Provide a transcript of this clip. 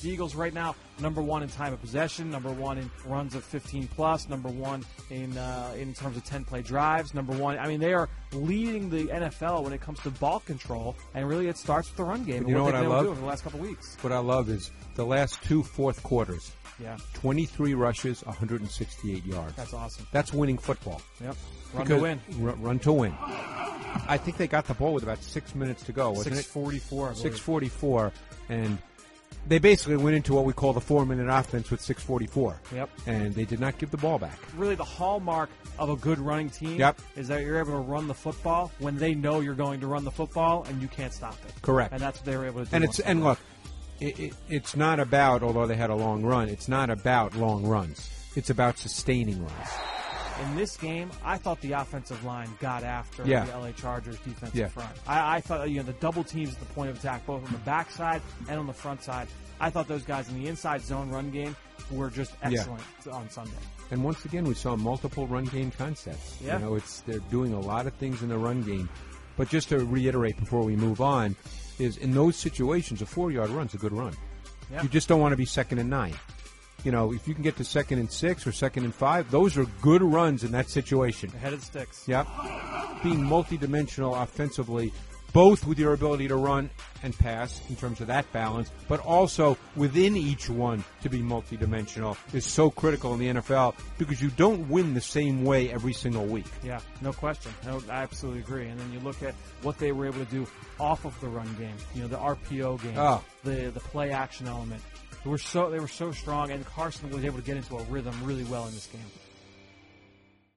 The Eagles right now, number 1 in time of possession, number 1 in runs of 15+, number 1 in terms of 10-play drives, number 1. I mean, they are leading the NFL when it comes to ball control, and really it starts with the run game. You know what I love? Over the last couple of weeks. What I love is the last 2 fourth quarters. Yeah. 23 rushes, 168 yards. That's awesome. That's winning football. Yep. Run to win. Run to win. I think they got the ball with about 6 minutes to go, wasn't 6:44, it? 6:44, and they basically went into what we call the 4-minute offense with 6:44. Yep. And they did not give the ball back. Really, the hallmark of a good running team is that you're able to run the football when they know you're going to run the football, and you can't stop it. Correct. And that's what they were able to do. And look, it's not about, although they had a long run, it's not about long runs. It's about sustaining runs. In this game, I thought the offensive line got after the LA Chargers defensive front. I thought the double teams at the point of attack, both on the backside and on the front side. I thought those guys in the inside zone run game were just excellent on Sunday. And once again, we saw multiple run game concepts. Yeah. They're doing a lot of things in the run game. But just to reiterate before we move on, is in those situations, a 4-yard run's a good run. Yeah. You just don't want to be 2nd and 9. If you can get to 2nd and 6 or 2nd and 5, those are good runs in that situation. The headed sticks. Yep. Being multidimensional offensively, both with your ability to run and pass in terms of that balance, but also within each one to be multidimensional is so critical in the NFL because you don't win the same way every single week. Yeah, no question. No, I absolutely agree. And then you look at what they were able to do off of the run game, the RPO game, the play action element. They were so strong, and Carson was able to get into a rhythm really well in this game.